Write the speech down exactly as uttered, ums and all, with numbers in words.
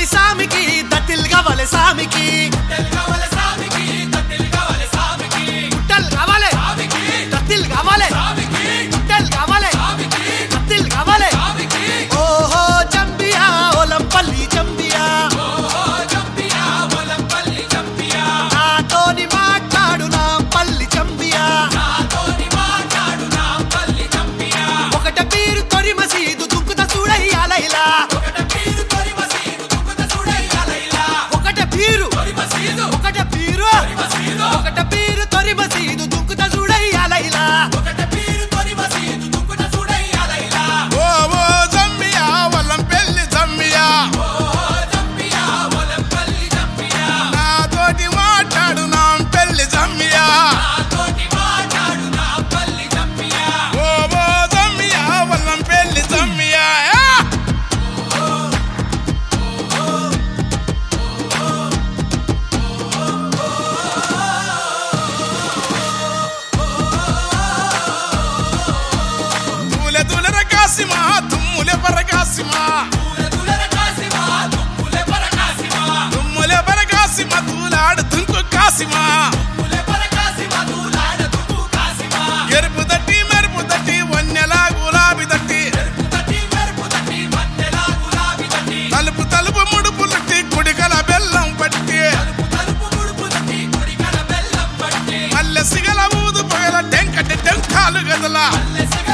కావాలి సామికి దత్తిల్ కావాలి సామికి గుట్టలు కావాలి దత్తిల్ కావాలి గుట్టలు కావాలి దత్తిల్ కావాలి ఓహో చంపియా ఒలంపల్లి చంపియా నాతోని మాట్లాడు నా పల్లి చంపియా ఒకట పీరు తొరి మసీదు దుంకుత చూడయ్యాలైలా ఒకట పీరు ఒకట పీరు ఒకట పీరు తొరి మసీదు దుంకుత చూడయ్యాలైలా ఓ ఓ జమ్మియా వల్లంపల్లి జమ్మియా నాతోటి మాట్లాడు నా పెళ్లి జమ్మియా ఓ ఓ జమ్మియా వల్లంపల్లి జమ్మియా తూలె తూలెర కాసిమా తుమ్ములె పరకాసిమా తుమ్ములె పరకాసిమా తూలాడు తుంకు కాసిమా ఎరుపు తట్టి మెరుపు తట్టి వన్నెలా గులాబీ తట్టి తలుపు తలుపు ముడుపు తట్టి కుడికల బెల్లం పట్టి మల్లె సిగల ఊదు పగల టెంకటి టెంకాలు గదల